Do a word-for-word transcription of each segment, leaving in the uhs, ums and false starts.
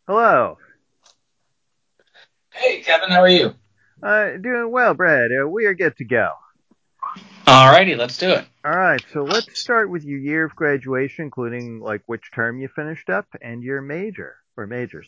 Hello. Hey, Kevin, how are you? Uh, doing well, Brad. Uh, we are good to go. Alrighty, let's do it. All right, so let's start with your year of graduation, including like which term you finished up and your major or majors.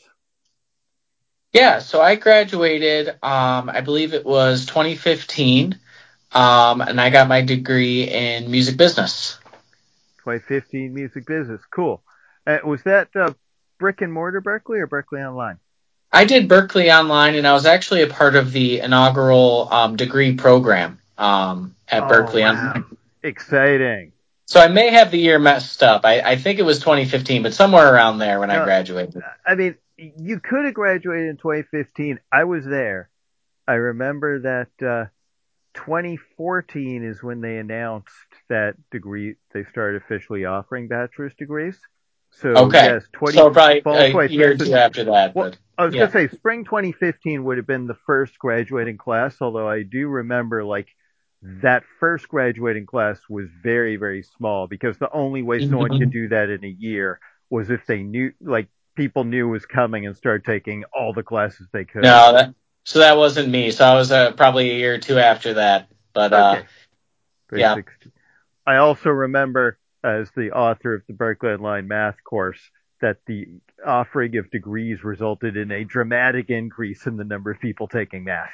Yeah, so I graduated, um, I believe it was twenty fifteen, um, and I got my degree in music business. twenty fifteen music business. Cool. Uh, was that uh, brick and mortar Berkeley or Berkeley Online? I did Berkeley Online, and I was actually a part of the inaugural um, degree program um, at Oh, Berkeley wow. Online. Exciting. So I may have the year messed up. I, I think it was twenty fifteen, but somewhere around there when I No, graduated. I mean, you could have graduated in twenty fifteen. I was there. I remember that uh, twenty fourteen is when they announced that degree they started officially offering bachelor's degrees. So Okay, yes, twenty so probably fall a year twenty fifteen. or So two after that, well, but I was gonna yeah. say spring twenty fifteen would have been the first graduating class, although I do remember like that first graduating class was very very small because the only way someone could Mhm. do that in a year was if they knew like people knew was coming and started taking all the classes they could. No, that so that wasn't me. So I was uh, probably a year or two after that. But uh, Okay, very yeah, sixteen. I also remember, as the author of the Berkeley Online math course, that the offering of degrees resulted in a dramatic increase in the number of people taking math.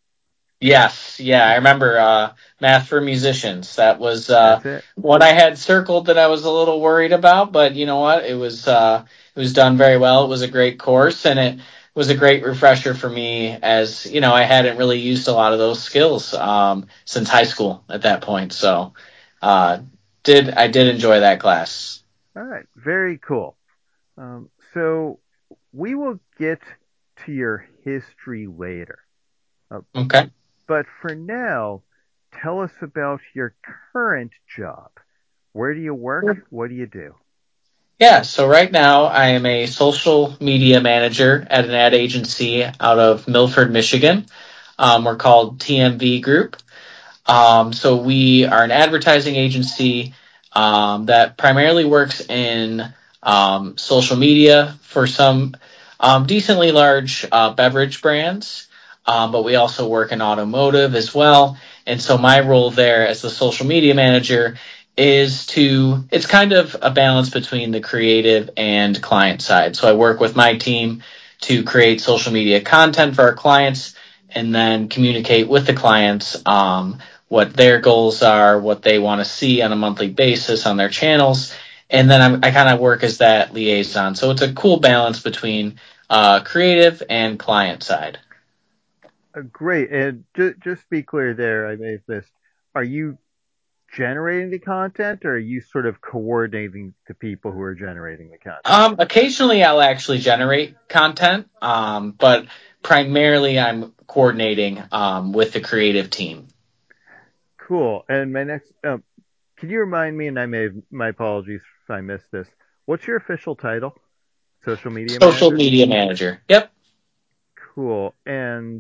yes, yeah, I remember uh, math for musicians. That was uh, That's it. what I had circled that I was a little worried about. But you know what? It was uh, it was done very well. It was a great course, and it was a great refresher for me as you know I hadn't really used a lot of those skills um, since high school at that point. So uh, did I did enjoy that class. All right, very cool. Um, so we will get to your history later. Uh, Okay. but for now, tell us about your current job. Where do you work? What do you do? Yeah, so right now I am a social media manager at an ad agency out of Milford, Michigan. Um, we're called T M V Group. Um, so we are an advertising agency um, that primarily works in um, social media for some um, decently large uh, beverage brands, um, but we also work in automotive as well. And so my role there as the social media manager is to, it's kind of a balance between the creative and client side. So I work with my team to create social media content for our clients and then communicate with the clients um, what their goals are, what they want to see on a monthly basis on their channels. And then I'm, I kind of work as that liaison. So it's a cool balance between uh, creative and client side. Uh, great. And ju- just be clear there, I may have missed. Are you generating the content, or are you sort of coordinating the people who are generating the content? Um, occasionally I'll actually generate content, um, but primarily I'm coordinating um, with the creative team. Cool. And my next, um, can you remind me, and I may have, my apologies if I missed this, what's your official title? Social media Social manager? media manager. Yep. Cool. And,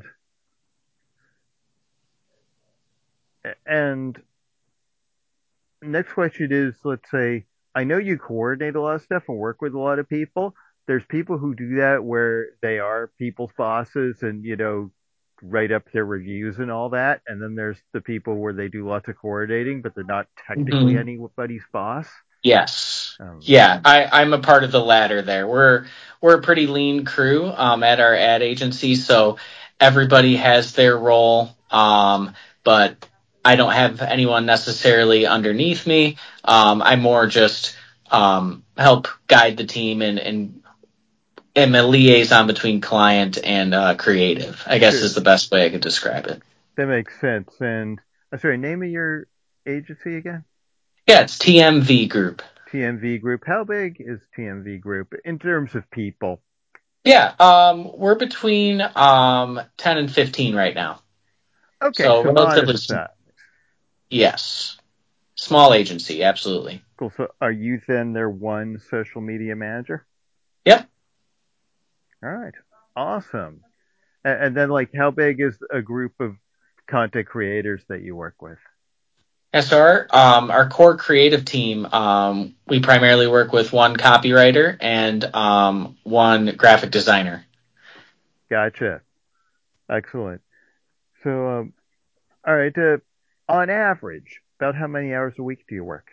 and next question is, let's say, I know you coordinate a lot of stuff and work with a lot of people. There's people who do that where they are people's bosses and, you know, write up their reviews and all that. And then there's the people where they do lots of coordinating, but they're not technically Mhm. anybody's boss. Yes. Um, Yeah, I, I'm a part of the latter there. We're we're a pretty lean crew um, at our ad agency, so everybody has their role. Um, but I don't have anyone necessarily underneath me. Um, I more just um, help guide the team and, and am a liaison between client and uh, creative, I guess sure, is the best way I could describe it. that makes sense. And I'm sorry, name of your agency again? Yeah, it's T M V Group. T M V Group. How big is T M V Group in terms of people? Yeah, um, we're between um, ten and fifteen right now. Okay, So so relatively, modest s- size. yes, small agency, absolutely. Cool. So are you then their one social media manager? Yep. All right. Awesome. And, and then, like, how big is a group of content creators that you work with? Yeah, so our um, our core creative team, um, we primarily work with one copywriter and um, one graphic designer. Gotcha. Excellent. So, um, all right. Uh, on average, about how many hours a week do you work?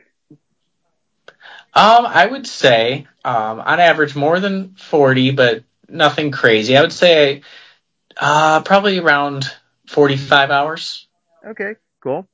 Um, I would say um, on average more than forty, but nothing crazy. I would say uh, probably around forty-five hours. Okay, cool.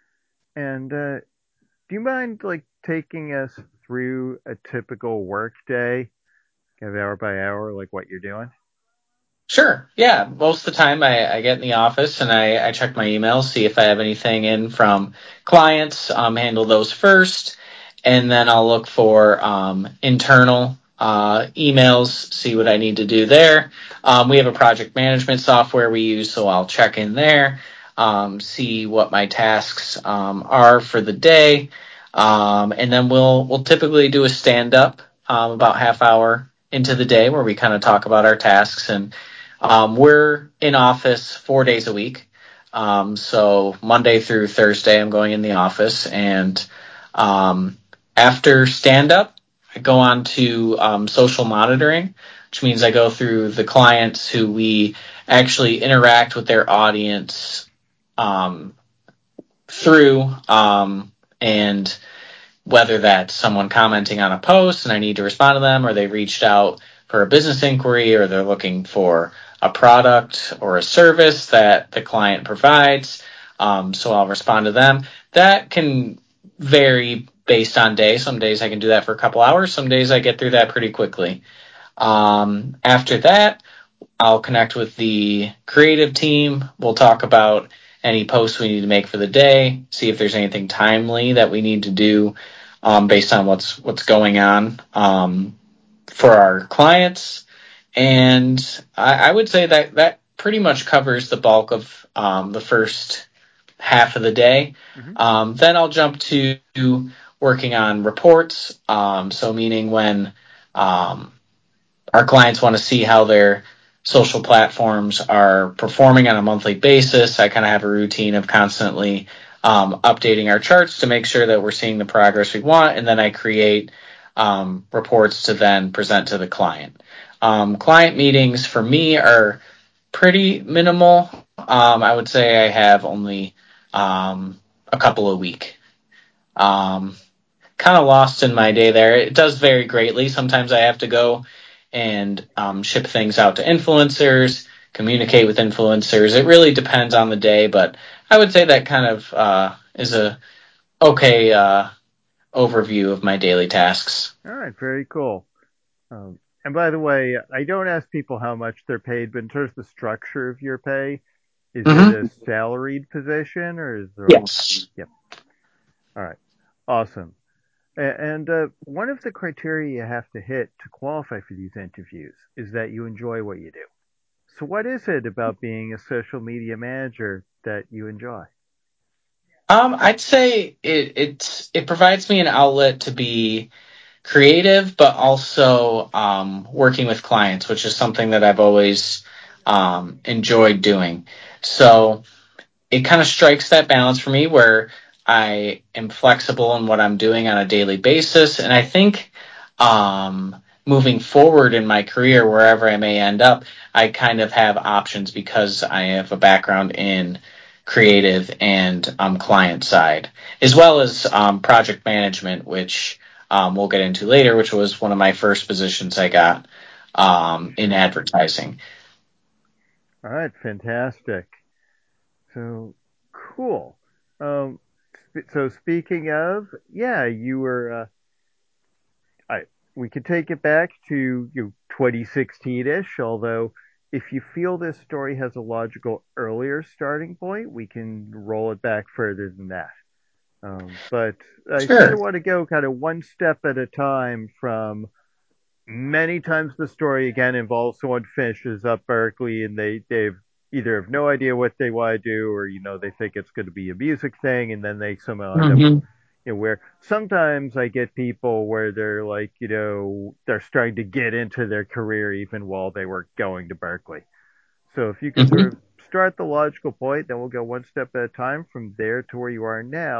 And uh, do you mind like taking us through a typical work day, kind of hour by hour, like what you're doing? Sure. Yeah. Most of the time I, I get in the office and I, I check my emails, see if I have anything in from clients, um, handle those first. And then I'll look for um, internal uh, emails, see what I need to do there. Um, we have a project management software we use, so I'll check in there, um, see what my tasks um, are for the day. Um, and then we'll we'll typically do a stand up um, about half hour into the day where we kind of talk about our tasks and um, we're in office four days a week. Um, so Monday through Thursday, I'm going in the office, and um, after stand up, I go on to um, social monitoring, which means I go through the clients who we actually interact with their audience um, through, um, and whether that's someone commenting on a post and I need to respond to them, or they reached out for a business inquiry, or they're looking for a product or a service that the client provides. Um, so I'll respond to them. That can vary based on day. Some days I can do that for a couple hours. Some days I get through that pretty quickly. Um, after that, I'll connect with the creative team. We'll talk about any posts we need to make for the day, see if there's anything timely that we need to do um, based on what's what's going on um, for our clients. And I, I would say that that pretty much covers the bulk of um, the first half of the day. Hmm. Um, then I'll jump to working on reports. Um, so meaning when um, our clients want to see how their social platforms are performing on a monthly basis. I kind of have a routine of constantly um, updating our charts to make sure that we're seeing the progress we want, and then I create um, reports to then present to the client. Um, client meetings for me are pretty minimal. Um, I would say I have only um, a couple a week. Um, Kind of lost in my day there. It does vary greatly. Sometimes I have to go and um, ship things out to influencers, communicate with influencers. It really depends on the day, but I would say that kind of uh, is a okay uh, overview of my daily tasks. All right, very cool. Um, and by the way, I don't ask people how much they're paid, but in terms of the structure of your pay, is it a Mm-hmm. salaried position or is there like, Yes. yep. All right. Awesome. A- And uh, one of the criteria you have to hit to qualify for these interviews is that you enjoy what you do. So, what is it about being a social media manager that you enjoy? Um, I'd say it it's it provides me an outlet to be creative, but also um, working with clients, which is something that I've always um, enjoyed doing. So it kind of strikes that balance for me where I am flexible in what I'm doing on a daily basis. And I think um, moving forward in my career, wherever I may end up, I kind of have options because I have a background in creative and um, client side, as well as um, project management, which um, we'll get into later, which was one of my first positions I got um, in Sure. advertising. All right, fantastic. So, cool. Um, sp- so speaking of, yeah, you were. Uh, I we could take it back to you know, twenty sixteen-ish. Although, if you feel this story has a logical earlier starting point, we can roll it back further than that. Um, but I sort Sure. of want to go kind of one step at a time from many times the story again involves someone finishes up Berkeley and they they've either have no idea what they want to do or you know they think it's going to be a music thing and then they somehow end up Mm-hmm. you know where sometimes I get people where they're like you know they're starting to get into their career even while they were going to Berkeley. So if you could sort Mm-hmm. of start the logical point, then we'll go one step at a time from there to where you are now.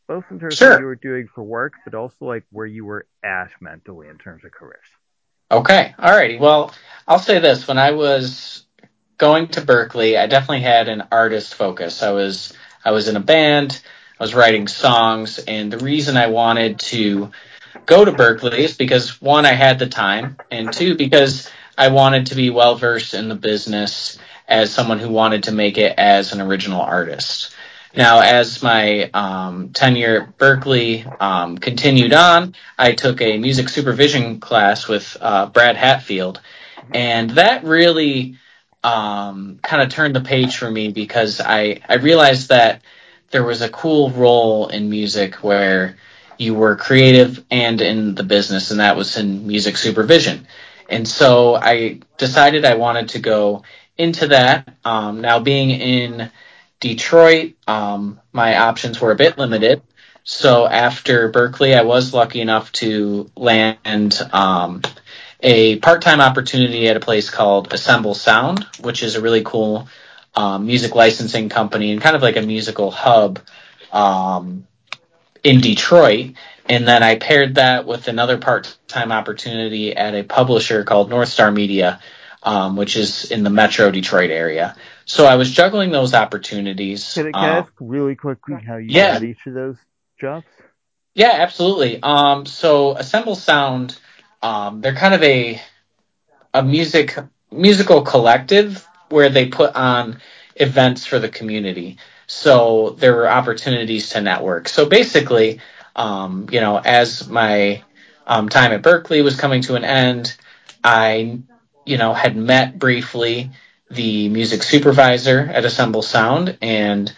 both in terms of what you Sure. were doing for work, but also like where you were at mentally in terms of careers. Okay. Alrighty. Well, I'll say this. When I was going to Berkeley, I definitely had an artist focus. I was I was in a band, I was writing songs, and the reason I wanted to go to Berkeley is because one, I had the time, and two, because I wanted to be well versed in the business as someone who wanted to make it as an original artist. Now, as my um, tenure at Berkeley um, continued on, I took a music supervision class with uh, Brad Hatfield, Mm-hmm. and that really um, kind of turned the page for me because I, I realized that there was a cool role in music where you were creative and in the business, and that was in music supervision. And so I decided I wanted to go into that. Um, now, being in Detroit, um, my options were a bit limited. So after Berkeley, I was lucky enough to land um, a part-time opportunity at a place called Assemble Sound, which is a really cool um, music licensing company and kind of like a musical hub um, in Detroit. And then I paired that with another part-time opportunity at a publisher called North Star Media, um, which is in the Metro Detroit area. So I was juggling those opportunities. Can I, can I Um, ask really quickly how you yeah, got each of those jobs? yeah, absolutely. Um, so Assemble Sound, um, they're kind of a a music musical collective where they put on events for the community. So there were opportunities to network. So basically, um, you know, as my um, time at Berkeley was coming to an end, I, you know, had met briefly the music supervisor at Assemble Sound, and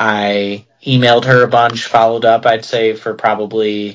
I emailed her a bunch, followed up, I'd say, for probably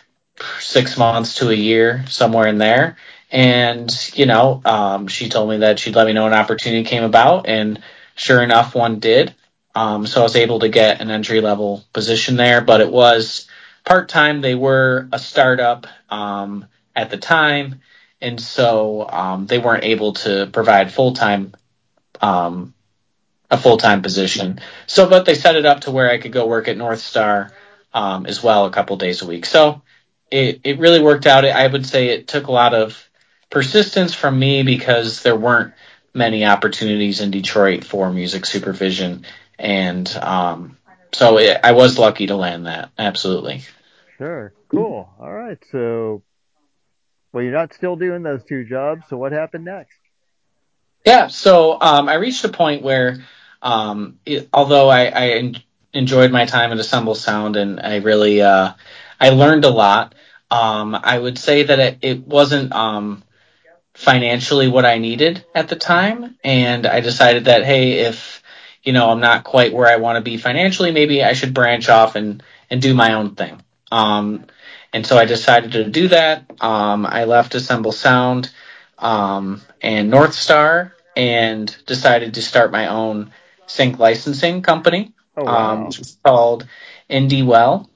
six months to a year, somewhere in there. And, you know, um, she told me that she'd let me know an opportunity came about, and sure enough, one did. Um, so I was able to get an entry level position there, but it was part time. They were a startup um, at the time, and so um, they weren't able to provide full time um, a full time position. So, but they set it up to where I could go work at North Star um, as well a couple days a week. So it it really worked out. I would say it took a lot of persistence from me because there weren't many opportunities in Detroit for music supervision, and um, so it, I was lucky to land that. Absolutely. Sure. Cool. All right. So, well, you're not still doing those two jobs. So what happened next? Yeah, so um, I reached a point where, um, it, although I, I en- enjoyed my time at Assemble Sound and I really uh, I learned a lot, um, I would say that it, it wasn't um, financially what I needed at the time, and I decided that hey, if you know I'm not quite where I want to be financially, maybe I should branch off and and do my own thing. Um, and so I decided to do that. Um, I left Assemble Sound um, and North Star and decided to start my own sync licensing company, Oh, um, wow. which is called IndieWell,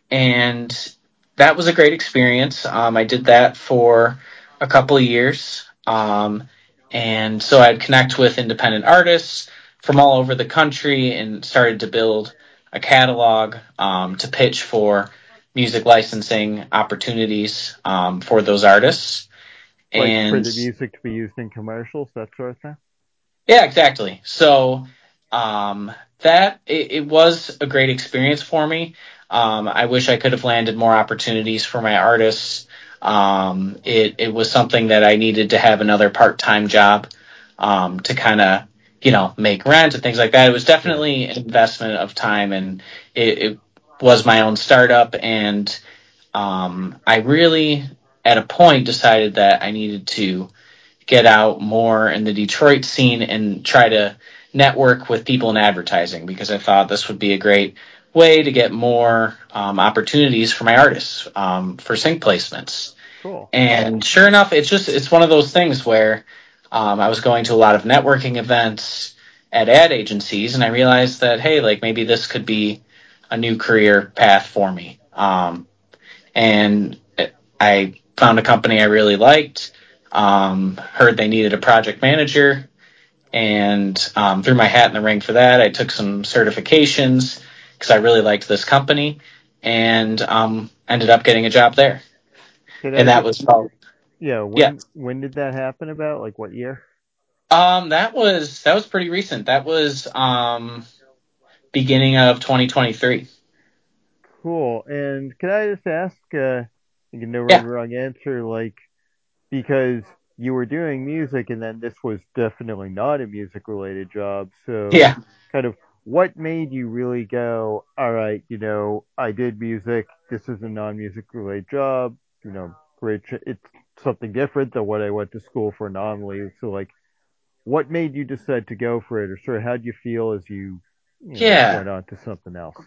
and that was a great experience. Um, I did that for a couple of years, um, and so I'd connect with independent artists from all over the country and started to build a catalog um, to pitch for music licensing opportunities um, for those artists. Like for And the music to be used in commercials, that sort of thing? yeah, exactly. So um, that it, it was a great experience for me. Um, I wish I could have landed more opportunities for my artists. Um, it it was something that I needed to have another part time job um, to kind of you know make rent and things like that. It was Sure. definitely an investment of time, and it, it was my own startup, and um, I really at a point decided that I needed to get out more in the Detroit scene and try to network with people in advertising because I thought this would be a great way to get more um, opportunities for my artists um, for sync placements. Cool. And sure enough, it's just it's one of those things where um, I was going to a lot of networking events at ad agencies, and I realized that hey, like maybe this could be a new career path for me. Um, and I found a company I really liked. Um, heard they needed a project manager, and um, threw my hat in the ring for that. I took some certifications because I really liked this company, and um, ended up getting a job there. Could I And that get, was about yeah, yeah. when when did that happen about? Like what year? Um, that was that was pretty recent. That was um, beginning of twenty twenty-three. Cool. And can I just ask, uh, you can no right Yeah, or wrong answer, like, because you were doing music and then this was definitely not a music related job. So, yeah, kind of what made you really go, all right, you know, I did music. This is a non music related job. You know, great. ch- It's something different than what I went to school for nominally. So, like, what made you decide to go for it, or sort of how do you feel as you, you know, yeah. went on to something else?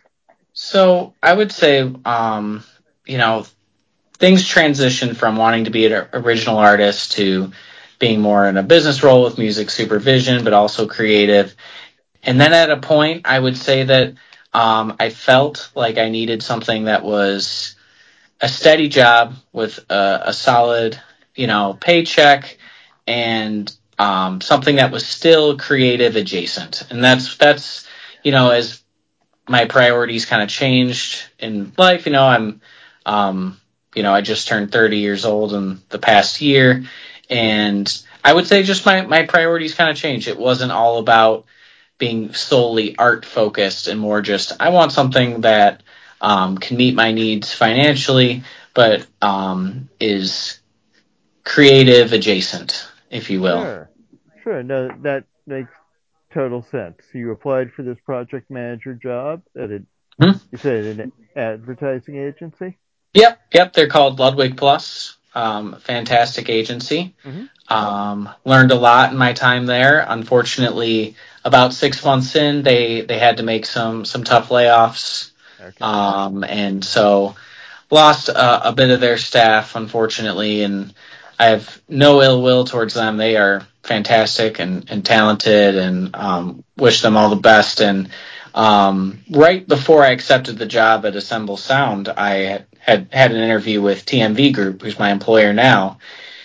So I would say, um, you know, things transition from wanting to be an original artist to being more in a business role with music supervision, but also creative. And then at a point, I would say that um, I felt like I needed something that was a steady job with a, a solid, you know, paycheck and um, something that was still creative adjacent. And that's that's you know, as my priorities kind of changed in life. You know, I'm, um, you know, I just turned thirty years old in the past year, and I would say just my my priorities kind of changed. It wasn't all about being solely art focused, and more just I want something that um, can meet my needs financially, but um, is creative adjacent, if you will. Sure, sure. No, that makes total sense. You applied for this project manager job at a, Hmm? you said an advertising agency? Yep, yep. They're called Ludwig Plus. Um, fantastic agency. Mm-hmm. Um, learned a lot in my time there. Unfortunately, about six months in, they they had to make some some tough layoffs, Okay. um, and so lost a, a bit of their staff, unfortunately. And I have no ill will towards them. They are fantastic and, and talented, and um, wish them all the best. And um, right before I accepted the job at Assemble Sound, I had had an interview with T M V Group, who's my employer now,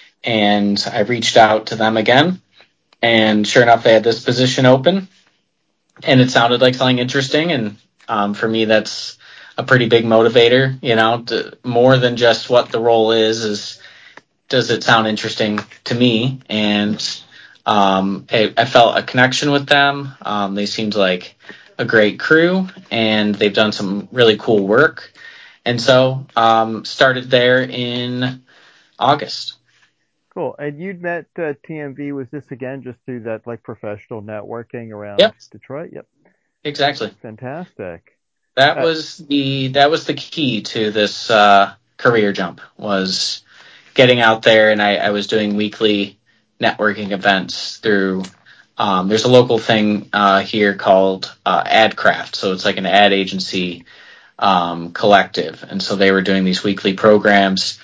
and I reached out to them again. And sure enough, they had this position open, and it sounded like something interesting. And um, for me, that's a pretty big motivator. You know, to, more than just what the role is, is does it sound interesting to me? And um, I, I felt a connection with them. Um, they seemed like a great crew, and they've done some really cool work. And so um, started there in August. Cool. And you'd met uh, T M V, was this again just through that like professional networking around Yep, Detroit? Yep. exactly. Fantastic. That Uh, was the that was the key to this uh, career jump, was getting out there. And I, I was doing weekly networking events through. Um, there's a local thing uh, here called uh, AdCraft, so it's like an ad agency um, collective, and so they were doing these weekly programs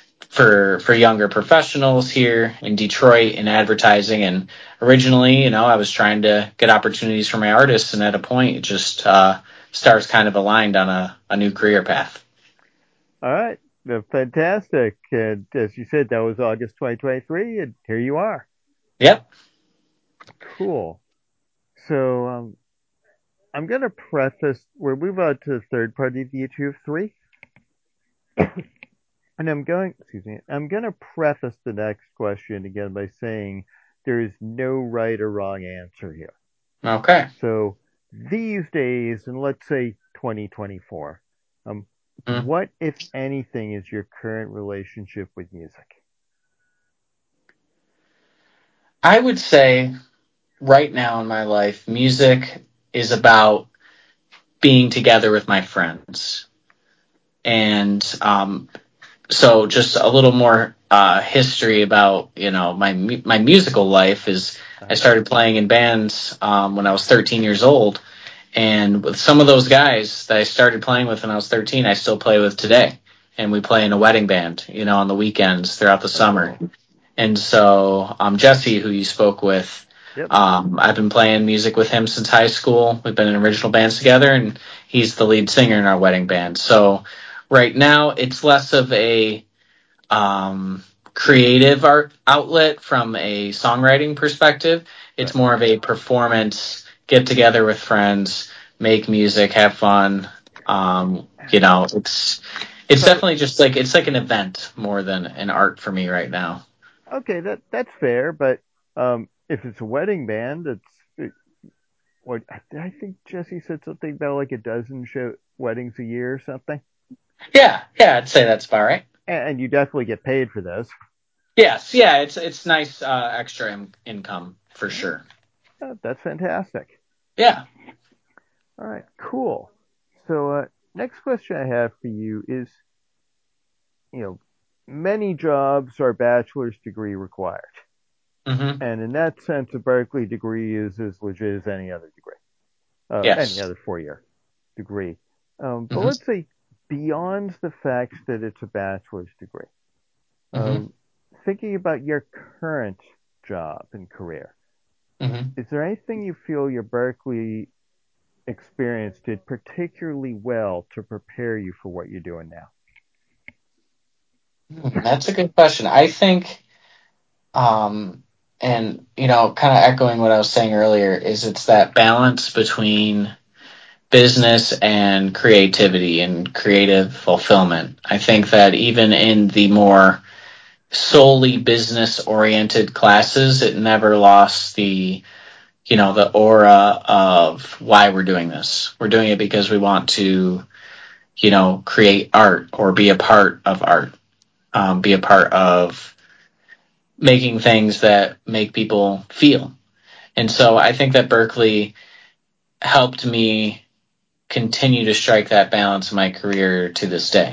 for for younger professionals here in Detroit in advertising. And originally, you know, I was trying to get opportunities for my artists, and at a point, it just uh, stars kind of aligned on a, a new career path. all right. Uh, fantastic. And as you said, that was August twenty twenty-three, and here you are. Yep. Cool. So um, I'm going to preface, we'll move on to the third part of the issue of three. And I'm going, excuse me, I'm going to preface the next question again by saying there is no right or wrong answer here. Okay. So these days, and let's say twenty twenty-four, um, Mm. what, if anything, is your current relationship with music? I would say right now in my life, music is about being together with my friends. And um, so just a little more uh, history about, you know, my mu- my musical life is I Uh-huh. started playing in bands um, when I was thirteen years old, and with some of those guys that I started playing with when I was thirteen, I still play with today, and we play in a wedding band, you know, on the weekends throughout the Oh, summer. cool. And so um, Jesse, who you spoke with, Yep. um, I've been playing music with him since high school. We've been in original bands together, and he's the lead singer in our wedding band. So right now, it's less of a um, creative art outlet from a songwriting perspective. It's Right. more of a performance, get together with friends, make music, have fun, um, You know, it's it's So, definitely just like it's like an event more than an art for me right now. okay, that that's fair, but um, if it's a wedding band, it's it, what I, I think Jesse said something about like a dozen show weddings a year or something, Yeah, yeah, I'd say that's about right. and, and you definitely get paid for this. Yes, yeah, it's it's nice uh, extra in- income for Yeah, sure. that- that's fantastic. Yeah. All right, cool. So, uh, next question I have for you is, you know, many jobs are bachelor's degree required. Hmm. And in that sense, a Berkeley degree is as legit as any other degree, uh, any Yes. other four year degree. Um, but Hmm. let's say beyond the fact that it's a bachelor's degree, Hmm. um, thinking about your current job and career, Hmm. is there anything you feel your Berkeley experience did particularly well to prepare you for what you're doing now? That's a good question. I think, um, and you know, kind of echoing what I was saying earlier, is it's that balance between business and creativity and creative fulfillment. I think that even in the more solely business oriented classes, it never lost the, you know, the aura of why we're doing this. We're doing it because we want to, you know, create art or be a part of art, um, be a part of making things that make people feel. And so I think that Berkeley helped me continue to strike that balance in my career to this day.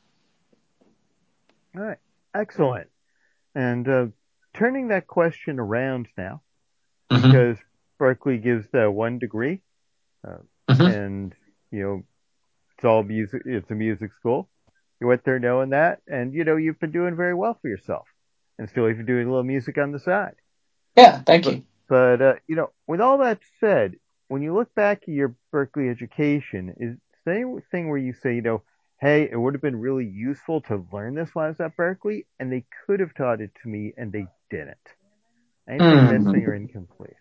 All right, excellent. And uh, turning that question around now, Hmm. because Berkeley gives the one degree, uh, Hmm. and you know it's all music. It's a music school. You went there knowing that, and you know you've been doing very well for yourself, and still even doing a little music on the side. Yeah, thank But you. but uh, you know, with all that said, when you look back at your Berkeley education, is there anything where you say, you know, hey, it would have been really useful to learn this while I was at Berkeley, and they could have taught it to me, and they didn't. Anything missing or Hmm. incomplete?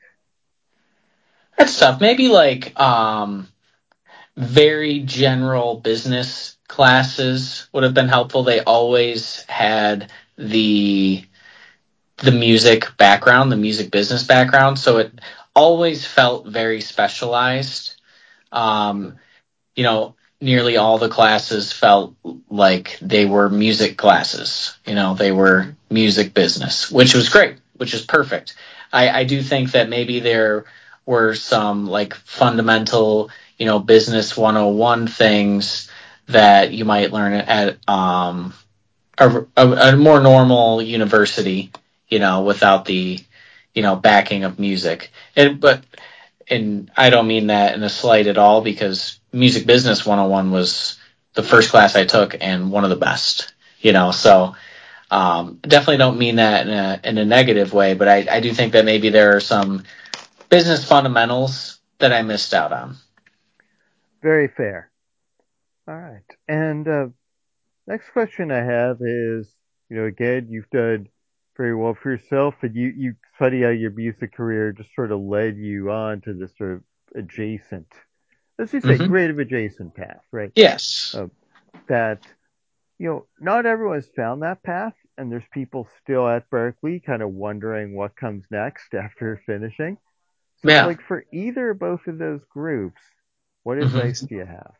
That's tough. Maybe like um, very general business classes would have been helpful. They always had the the music background, the music business background, so it always felt very specialized. Um, you know, nearly all the classes felt like they were music classes. You know, they were Hmm. music business, which was great, which is perfect. I, I do think that maybe there were some like fundamental, you know, business one oh one things that you might learn at um, a, a, a more normal university, you know, without the, you know, backing of music. And, but and I don't mean that in a slight at all because Music Business one oh one was the first class I took and one of the best, you know, so um, definitely don't mean that in a, in a negative way, but I, I do think that maybe there are some business fundamentals that I missed out on. Very fair. All right. And uh, next question I have is, you know, again, you've done very well for yourself, and you you funny how your music career just sort of led you on to this sort of adjacent, let's just say Hmm. creative adjacent path, right? Yes. Uh, that you know, not everyone's found that path, and there's people still at Berkeley kind of wondering what comes next after finishing. So, Yeah. like for either or both of those groups, what advice Hmm. do you have?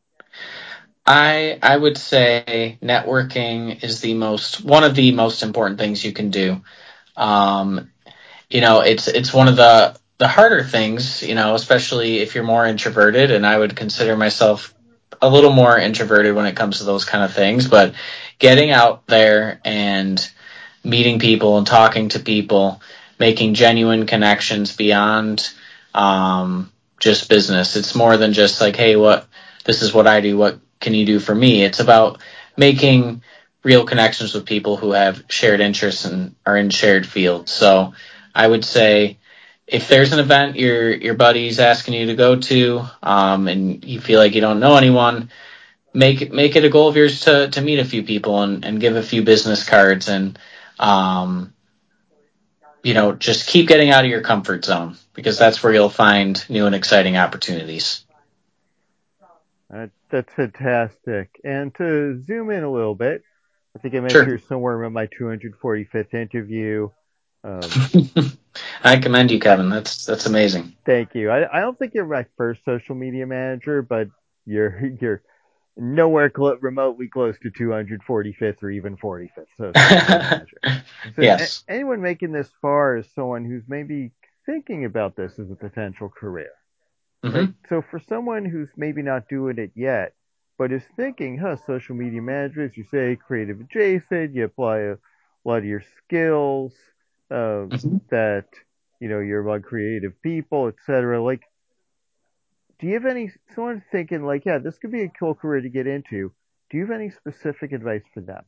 I I would say networking is the most one of the most important things you can do. Um, you know, it's it's one of the the harder things, you know, especially if you're more introverted, and I would consider myself a little more introverted when it comes to those kind of things, but getting out there and meeting people and talking to people, making genuine connections beyond um, just business. It's more than just like, hey, what this is what I do. What can you do for me? It's about making real connections with people who have shared interests and are in shared fields. So I would say if there's an event your your buddy's asking you to go to, um, and you feel like you don't know anyone, make it make it a goal of yours to to meet a few people and, and give a few business cards and um, you know, just keep getting out of your comfort zone because that's where you'll find new and exciting opportunities. Uh, that's fantastic. And to zoom in a little bit, I think I met Sure. you somewhere around my two hundred forty-fifth interview. Um, I commend you, Kevin. That's that's amazing. Thank you. I, I don't think you're my first social media manager, but you're you're nowhere clo- remotely close to two hundred forty-fifth or even forty-fifth social media manager. So a- Yes. anyone making this far is someone who's maybe thinking about this as a potential career, right? Hmm. So for someone who's maybe not doing it yet, but is thinking, huh, social media manager, as you say, creative adjacent, you apply a lot of your skills, um, Hmm. that, you know, you're about creative people, et cetera. Like, do you have any, someone thinking like, yeah, this could be a cool career to get into. Do you have any specific advice for them?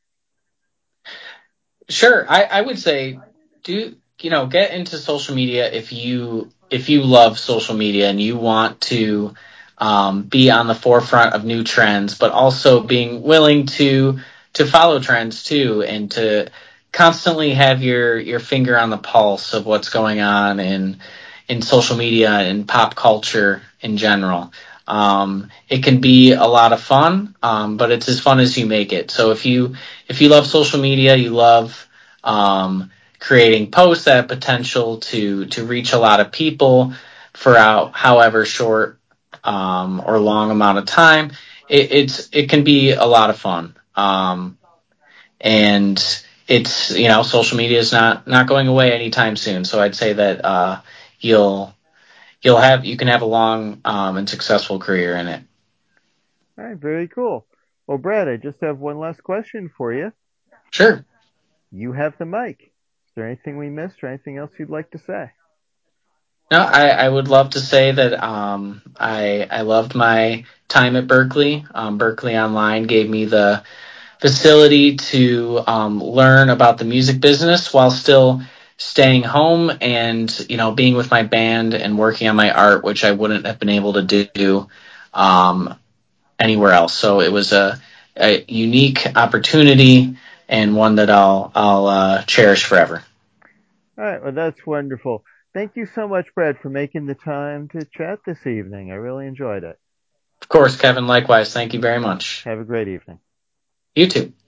Sure. I, I would say do you know get into social media if you if you love social media and you want to um, be on the forefront of new trends, but also being willing to to follow trends too, and to constantly have your your finger on the pulse of what's going on in in social media and pop culture in general. Um, it can be a lot of fun, um, but it's as fun as you make it. So if you if you love social media, you love um, creating posts that have potential to to reach a lot of people for out, however short um, or long amount of time. It, it's it can be a lot of fun, um, and it's you know social media is not not going away anytime soon. So I'd say that uh, you'll you'll have you can have a long um, and successful career in it. All right, very cool. Well, Brad, I just have one last question for you. Sure. You have the mic. Is there anything we missed or anything else you'd like to say? No, I, I would love to say that um, I I loved my time at Berkeley. Um, Berkeley Online gave me the facility to um, learn about the music business while still staying home and you know being with my band and working on my art, which I wouldn't have been able to do um, anywhere else. So it was a, a unique opportunity and one that I'll I'll uh, cherish forever. All right, well, that's wonderful. Thank you so much, Brad, for making the time to chat this evening. I really enjoyed it. Of course, Kevin. Likewise, thank you very much. Have a great evening. You too.